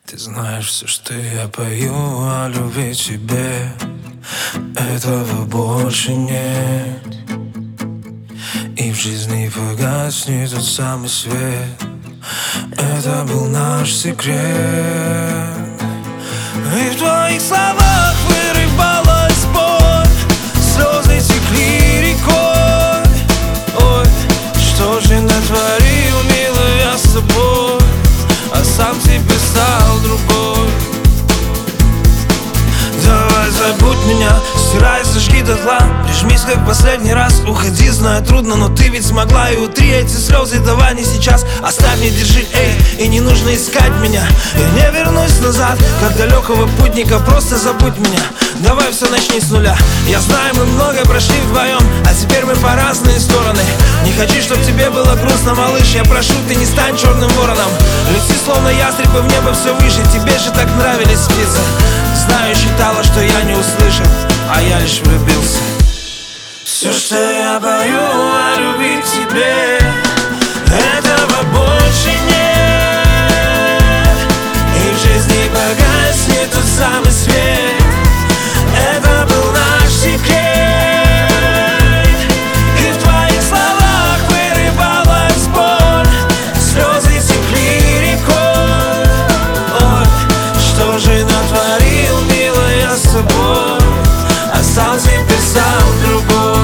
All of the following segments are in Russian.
Ты знаешь, все, что я пою о любви тебе, этого больше нет. И в жизни погаснет тот самый свет. Это был наш секрет. И в твоих словах вырывалась боль, слезы текли рекой. Ой, что же натворил, милый, я с тобой, а сам тебе стал другой. Давай забудь меня, стирай, сожги дотла, прижмись как последний раз. Уходи, знаю, трудно, но ты ведь смогла. И утри эти слезы, давай не сейчас. Оставь, не держи, эй, и не нужно искать меня. Я не вернусь назад, как далекого путника, просто забудь меня. Давай все начни с нуля. Я знаю, мы многое прошли вдвоем, а теперь мы по разные стороны. Не хочу, чтоб тебе было грустно, малыш. Я прошу, ты не стань черным вороном. Лети словно ястребы в небо все выше. Тебе же так нравились птицы. Знаю, считала, что я не услышал, а я лишь влюбился. Все, что я пою о любви к тебе, этого больше нет. И в жизни погаснет тот самый свет. Это был наш секрет. И в твоих словах вырывалась боль, слезы текли рекой. Ой, что же натворил, милая, я с тобой, а сам теперь сам другой.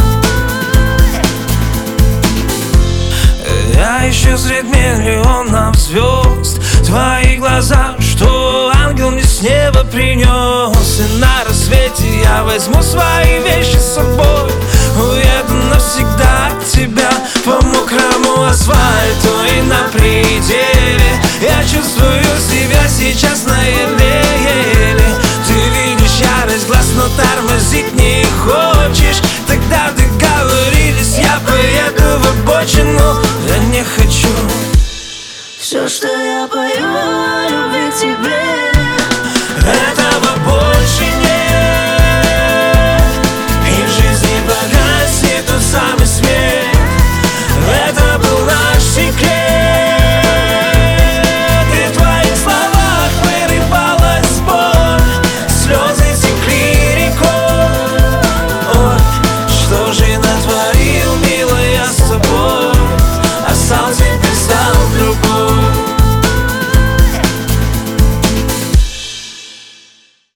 Я ищу среди миллионов звезд твои глаза, что ангел мне с неба принес. И на рассвете я возьму свои вещи с собой, уеду навсегда от тебя по мокрому асфальту и на пределе. Я чувствую себя сейчас на еле-еле. Ты видишь ярость глаз, но тормозить не хочешь. Тогда договорились, я поеду в обочину. Я не хочу. Все, что я пою о любви к тебе,